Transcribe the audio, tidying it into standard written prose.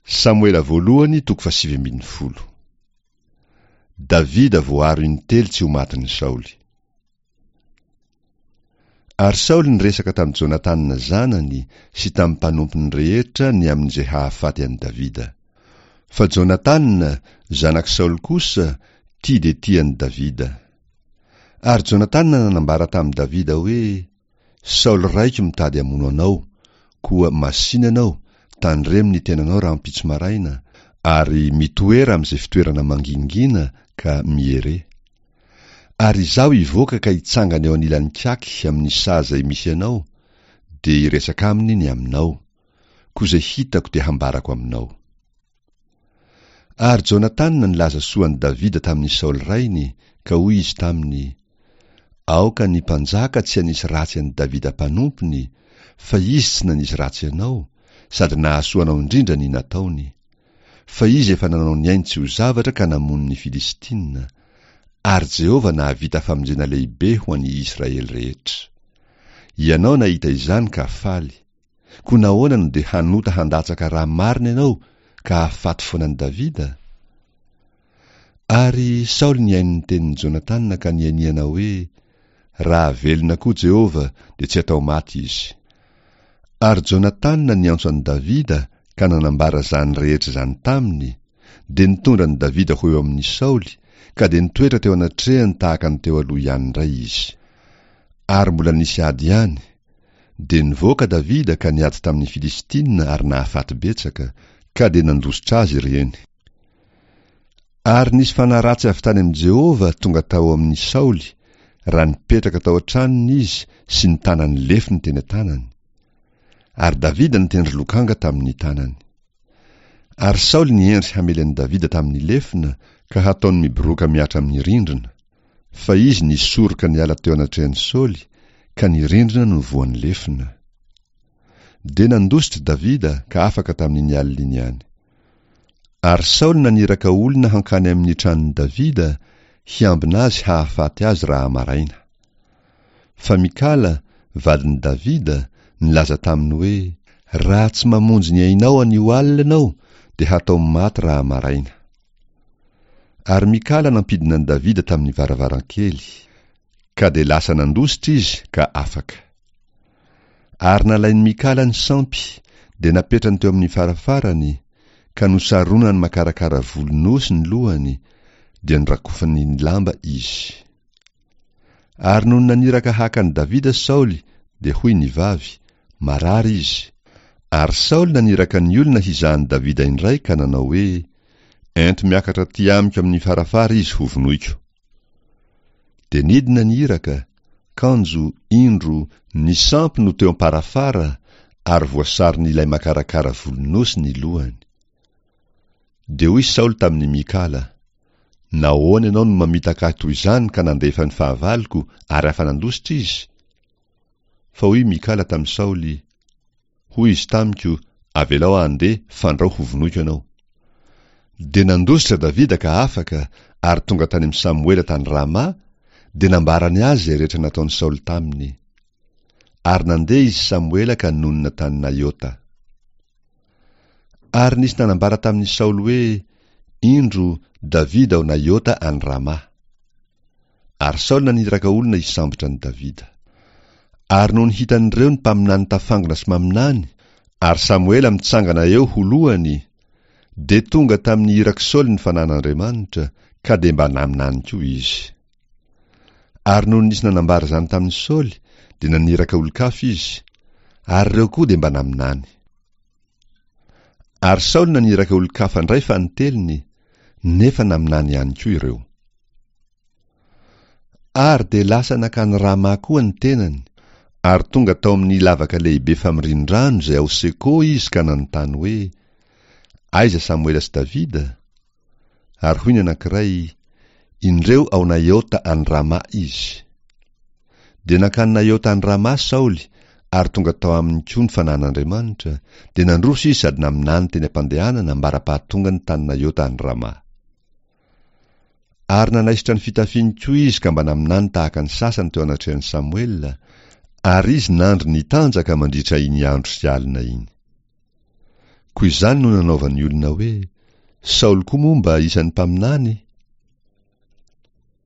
Samuela voalohany 7:10. Davida voaro intelo tsy ho matin'ny Saoly. Ary Saoly niresaka tamin'ny Jonatana zanany sy tamin'ny mpanompiny rehetra ny amin'izay hahafaty an'i Davida. Fa Jonatana, zanak Saoly kosa, tia de tian'i Davida. Ary Jonatana nanambara tamin'i Davida hoe, Saoly raiky mitady hamono anao, koa masina anao, tandremo ny tenanao raha ampitso maraina, ary mitoera amin'izay fitoerana mangingina ka miere. Ary izaho ivoaka ka hitsangana eo anilan'ny kiaky amin'ny sazay misy anao, de iresaka aminy ny aminao, koa zay hitako de hambarako aminao. Ary Jonatana nilaza soan'i Davida tamin'ny Saoly rainy, ka hoy izy taminy, aoka ny mpanjaka tsy hanisy ratsy an'i Davida mpanompiny, fa izy tsy nanisy ratsy anao, sady nahasoanao indrindra ny nataony. Fa izy efa nanao ny ainy tsy ho zavatra ka namono ny Filistina, ary Jehova nahavita famonjena lehibe ho an'i Israely rehetra. Ianao nahita izany ka faly, koa nahoana no de hanota handatsaka raha marina ianao ka hahafaty foanan'i Davida? Ary Saoly niainy ny tenin'i Jonatana ka nianiana hoe, raha velona koa Jehova de tsy atao maty izy. Ary Jonatana niantso an'i Davida ka nanambara zany rehetra zany taminy, de nitondra an'i Davida ho eo amin'ny Saoly, ka de nitoetra teo anatrehany tahaka ny teo aloha ihany indray izy. Ary mbola nisy ady ihany, de nivoaka Davida ka niady tamin'ny Filistina ary nahafaty betsaka, ka de nandositra azy ireny. Ary nisy fanaratsy avy tany amin'i Jehova tonga tao amin'ny Saoly, raha nipetraka tao an-tranony izy sy ny tanany lefiny teny an-tanany. Ary Davida nitendry lokanga tamin'ny tanany. Ary Saoly niendry hamely an'i Davida tamin'ny lefina, ka hataony miboroka miatra amin'ny rindrina, fa izy nisoroka niala teo anatrehan'i Saoly, ka ny rindrina no voan'ny lefina. De nandositra Davida ka afaka tamin'ny alina iny ihany. Ary Saoly naniraka olona hankany amin'ny tranon'i Davida, hiambina azy hahafaty azy raha maraina. Fa Mikala, vadin'i Davida, nilaza taminy hoe, raha tsy mamonjy ny ainao anio alina ianao, de hatao maty raha maraina. Ary Mikala nampidina an'i Davida tamin'ny varavarankely, ka de lasa nandositra izy ka afaka. Ary nalain'i Mikala ny sampy, de napetrany teo amin'ny farafarany, ka nosaronany makarakara volonosy ny lohany, de nrakofany ny lamba izy. Ary noho naniraka hakan'i Davida Saoly, de hoy ny vavy, marary izy. Ary Saoly naniraka ny olona hizahan'i Davida indray ka nanao hoe, ento miakatra ty amiko amin'ny farafara izy ho vonoiko. De nidina ny iraka, kanjo, indro, ny sampy no teo am-parafara, ary voasary n'ilay makarakara volonosy ny lohany. De hoy Saoly tamin'ny Mikala, nahoana ianao no mamitaka toy izany ka nandefa ny fahavaliko ary afa nandositra izy? Fa hoy Mikala tamin'i Saoly, hoy izy tamiko, avelao andeha fandrao ho vonoiko ianao. De nandositra Davida ka afaka, ary tonga tany amin'ny Samuela tany Rama, de nambarany azy zay rehetra nataon'i Saoly taminy. Ary nandeha izy Samuela ka nonina tany Naiota. Ary nisy nanambara tamin'i Saoly hoe, indro Davida ao Naiota any Rama. Ary Saoly naniraka olona hisambotra any Davida. Ary noho nihitan'ireo ny mpaminany tafangana sy maminany, ary Samuela mitsangana eo ho lohany, de tonga tamin'ny iraka Saoly ny fanan'Andriamanitra, ka de mba naminany koa izy. Ary noho nisy nanambara zany tamin'ny Saoly, de naniraka olon-kafa izy, ary reo koa de mba naminany. Ary Saoly naniraka olon-kafa ndray fa niteliny, nefa naminany ihany koa ireo. Ary de lasa nakany Rama koa ny tenany, ary tonga tao amin'ny lavaka lehibe famirindrano zay ao Seko izy ka nanontany hoe, aiza Samuela sy Davida? Ary hoy ny anankiray, indreo ao Naiota any Rama izy. De nakany Naiota any Rama Saoly, ary tonga tao amin'ny koa ny fanan'Andriamanitra, de nandroso izy sady naminany teny am-pandehanana mbara-pahatonga ny tany Naiota any Rama. Ary nanaisitra ny fitafiny koa izy ka mba naminany tahaka ny sasany teo anatrehan'i Samuela, ary izy nandry nitanjaka mandritra iny andro sy alina iny. Koa izany no nanaovan'ny olona hoe Saoly koa moa mba isan'ny mpaminany